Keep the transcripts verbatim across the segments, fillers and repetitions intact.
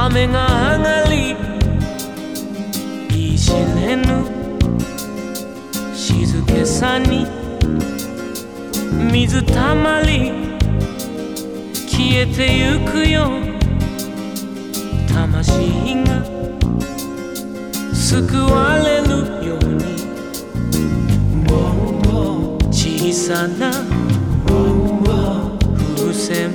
雨が上がり言い知れぬ静けさに水たまり消えてゆくよ魂が救われるように小さな風船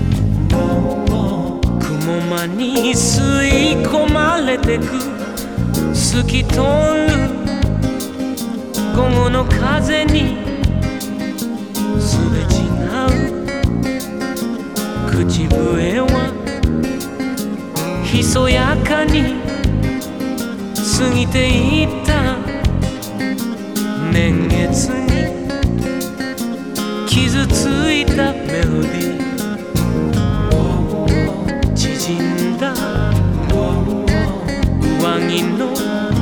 雲間に吸い込まれてく透き通る午後の風にすれ違う口笛はひそやかに過ぎていった年月に傷ついたメロディー縮んだ上着の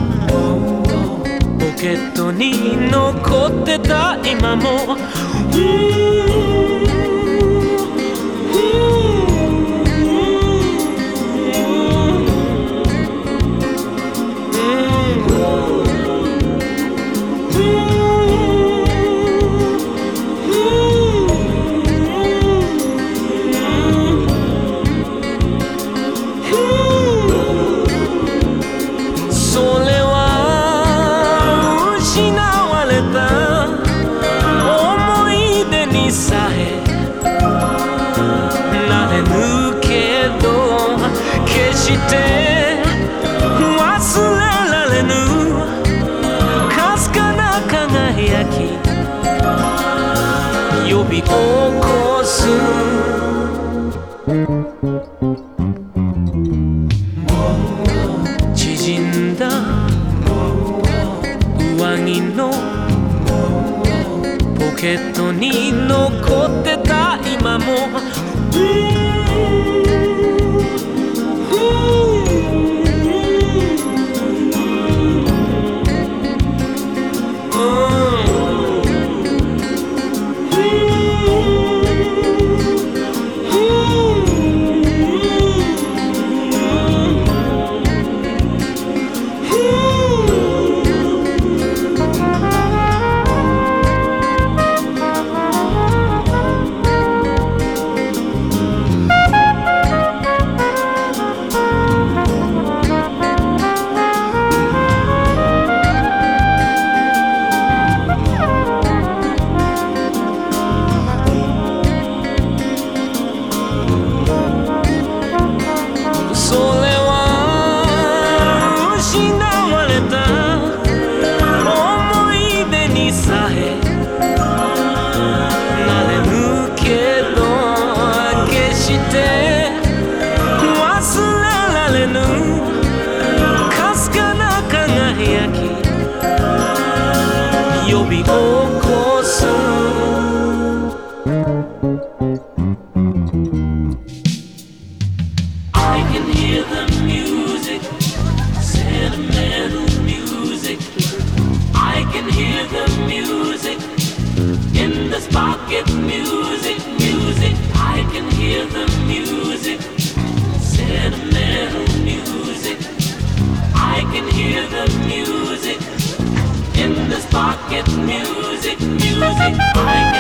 ポケットに残ってた今もさえなれぬけど決して忘れられぬかすかな輝き呼び起こす縮んだ上着のポケットに残ってた今もさえなれぬけど決して忘れられぬかすかな輝き呼び起こすI can hear the music, sentimental music. I can hear the music in this pocket music, music. I can hear the music, sentimental music. I can hear the music in this pocket music, music. I can